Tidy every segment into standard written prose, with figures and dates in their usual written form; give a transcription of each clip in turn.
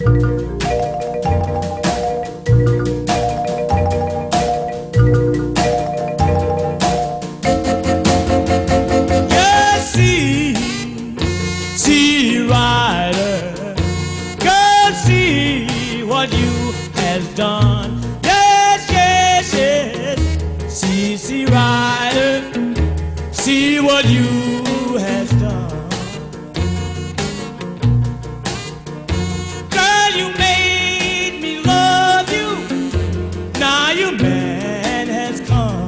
Yes, see, Rider, girl, see what you has done. Yes, yes, yes, see, Rider, see what you has done. Girl, you made me love you. Now your man has come.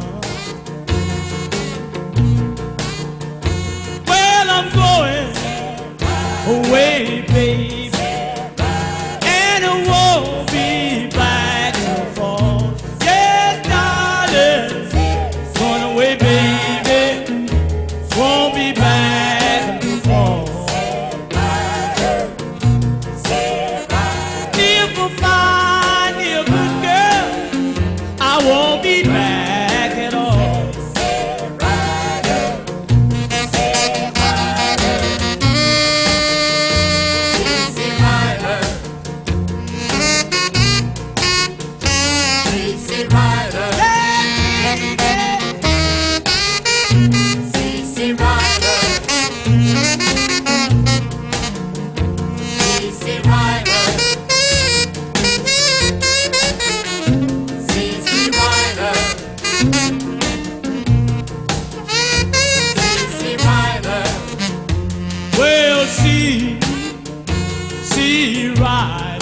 Well, I'm going away, baby, and I won't be back no fall. Yes, darling, going away, baby, won't be back no fall. If I find me a good girl, I won't be back at all. Well, see, Rider.